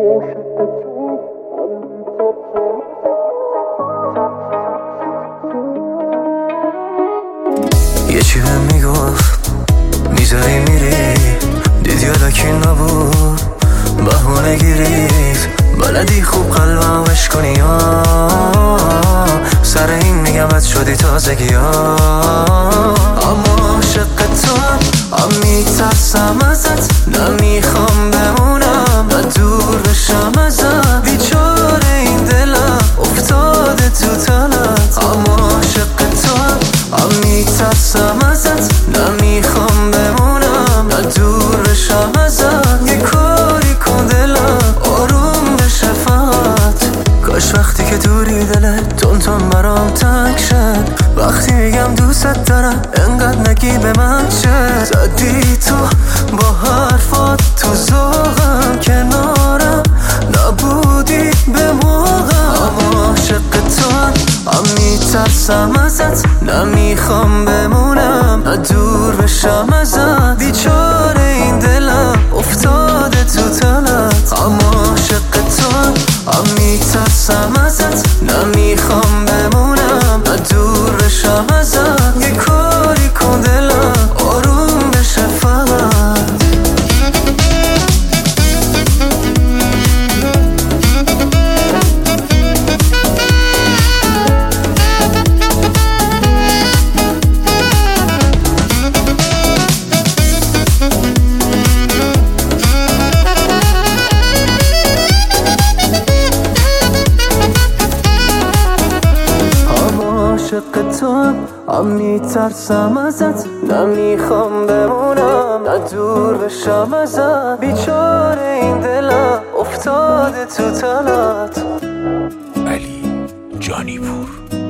یه چی بهم میگفت میذاری میری، دیدی الکی نبود بهونه گیرید، بلدی خوب قلبم وش کنی سر این میگم بد شدی تازگی اما عاشق تو میترسم ازت، نمیخوام بمونم نه دور بشم ازت، بیچاره این دلم افتاده تو تنت، اما عاشق تو میترسم ازت، نمیخوام بمونم نه دور بشم ازت، یه کاری کن دلم آروم بشه فقط، کاش وقتی که دوری دلت تون برام تنگ شد، وقتی میگم دوست دارم انقدر نگی به من چه، زدی تو با حرفات تو ذوقم، کنارم نبودی به موقعم، اما عاشق تو میترسم ازت، نمیخوام بمونم نه دور بشم ازت، بیچاره این دلم افتاده تو تنت، اما عاشق تو میترسم ازت، نمیخوام بمونم نه دور بشم ازت، یه کاری کن دلم آروم بشه فقط. عاشق تو میترسم ازت، نمیخوام بمونم نه دور بشم ازت، بیچاره این دلم افتاده تو تنت. علی جانیپور.